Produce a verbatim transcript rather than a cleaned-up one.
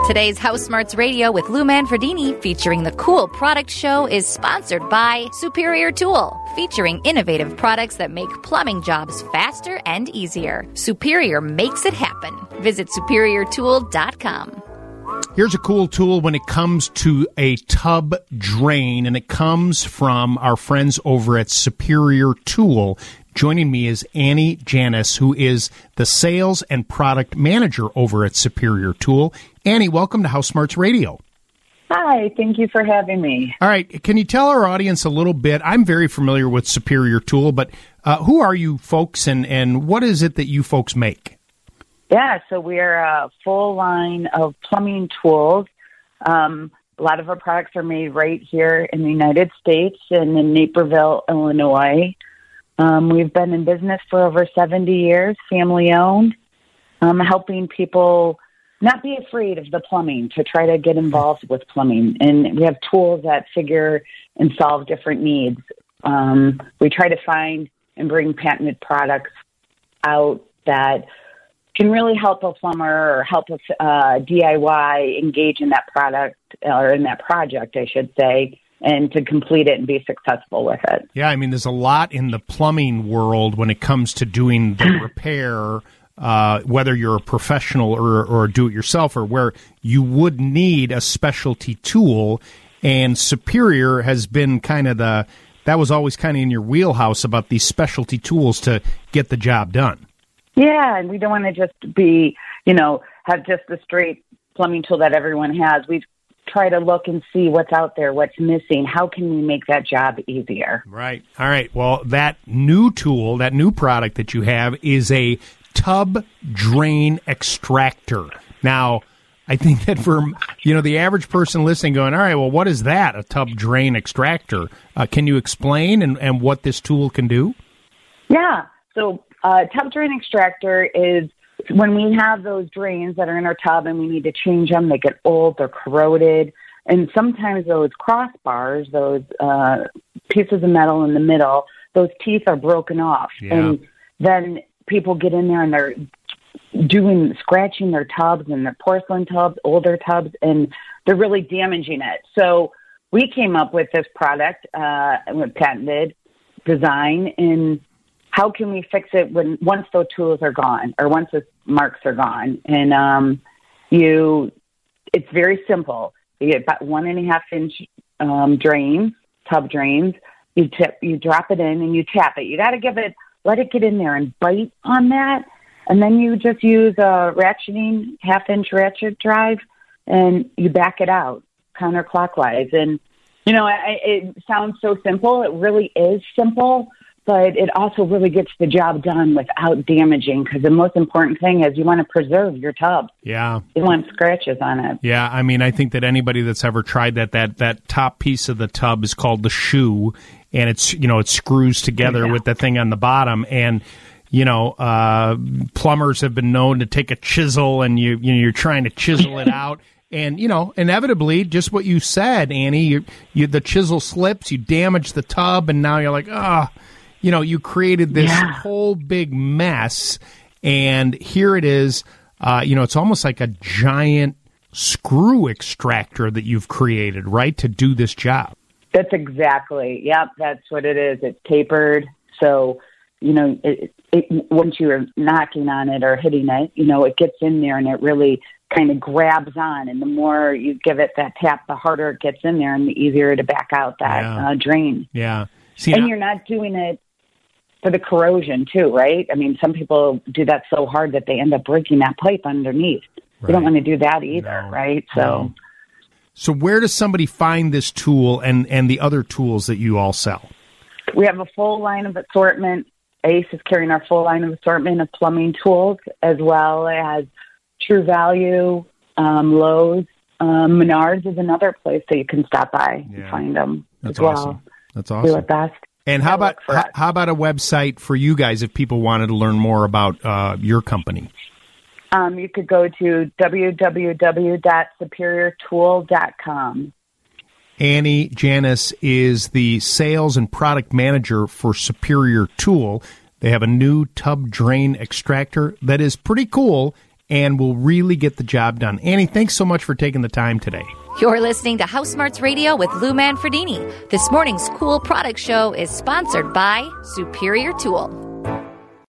Today's House Smarts Radio with Lou Manfredini featuring the Cool Product Show is sponsored by Superior Tool, featuring innovative products that make plumbing jobs faster and easier. Superior makes it happen. Visit superior tool dot com. Here's a cool tool when it comes to a tub drain, and it comes from our friends over at Superior Tool. Joining me is Annie Janis, who is the sales and product manager over at Superior Tool. Annie, welcome to House Smarts Radio. Hi, thank you for having me. All right, can you tell our audience a little bit? I'm very familiar with Superior Tool, but uh, who are you folks, and, and what is it that you folks make? Yeah, so we're a full line of plumbing tools. Um, a lot of our products are made right here in the United States and in Naperville, Illinois. Um, we've been in business for over seventy years, family-owned, um, helping people not be afraid of the plumbing, to try to get involved with plumbing. And we have tools that figure and solve different needs. Um, we try to find and bring patented products out that can really help a plumber or help a uh, D I Y engage in that product, or in that project, I should say, and to complete it and be successful with it. Yeah, I mean, there's a lot in the plumbing world when it comes to doing the repair, uh, whether you're a professional or, or a do-it-yourselfer, where you would need a specialty tool, and Superior has been kind of the, that was always kind of in your wheelhouse about these specialty tools to get the job done. Yeah, and we don't want to just be, you know, have just the straight plumbing tool that everyone has. We try to look and see what's out there, what's missing. How can we make that job easier? Right. All right. Well, that new tool, that new product that you have is a tub drain extractor. Now, I think that for, you know, the average person listening going, all right, well, what is that, a tub drain extractor? Uh, can you explain and, and what this tool can do? Yeah. So uh, tub drain extractor is when we have those drains that are in our tub and we need to change them. They get old, they're corroded, and sometimes those crossbars, those uh, pieces of metal in the middle, those teeth are broken off. Yeah. And then people get in there and they're doing, scratching their tubs and their porcelain tubs, older tubs, and they're really damaging it. So we came up with this product, uh, with patented design, and how can we fix it when once those tools are gone, or once the marks are gone? And um, you, it's very simple. You get about one and a half inch um, drains, tub drains. You tip, you drop it in, and you tap it. You got to give it, let it get in there and bite on that, and then you just use a ratcheting half inch ratchet drive, and you back it out counterclockwise. And you know, I, it sounds so simple. It really is simple. But it also really gets the job done without damaging, because the most important thing is you want to preserve your tub. Yeah. You want scratches on it. Yeah, I mean, I think that anybody that's ever tried that, that, that top piece of the tub is called the shoe, and it's, you know, it screws together yeah. with the thing on the bottom, and you know, uh, plumbers have been known to take a chisel and you, you know, you're trying to chisel it out. And, you know, inevitably, just what you said, Annie, you, you, the chisel slips, you damage the tub, and now you're like, ah, oh, you know, you created this yeah. whole big mess, and here it is. Uh, you know, it's almost like a giant screw extractor that you've created, right, to do this job. That's exactly, yep, that's what it is. It's tapered, so, you know, it, it, once you're knocking on it or hitting it, you know, it gets in there and it really kind of grabs on, and the more you give it that tap, the harder it gets in there and the easier to back out that yeah. uh, drain. Yeah. See, and now- you're not doing it for the corrosion too, right? I mean, some people do that so hard that they end up breaking that pipe underneath. Right. You don't want to do that either, no. right? So, no. so where does somebody find this tool and, and the other tools that you all sell? We have a full line of assortment. Ace is carrying our full line of assortment of plumbing tools, as well as True Value, um, Lowe's. Um, Menards is another place that you can stop by yeah. and find them That's as well. awesome. That's awesome. Do it best. And how about how, how about a website for you guys if people wanted to learn more about uh, your company? Um, you could go to w w w dot superior tool dot com. Annie Janis is the sales and product manager for Superior Tool. They have a new tub drain extractor that is pretty cool, and will really get the job done. Annie, thanks so much for taking the time today. You're listening to House Smarts Radio with Lou Manfredini. This morning's Cool Product Show is sponsored by Superior Tool.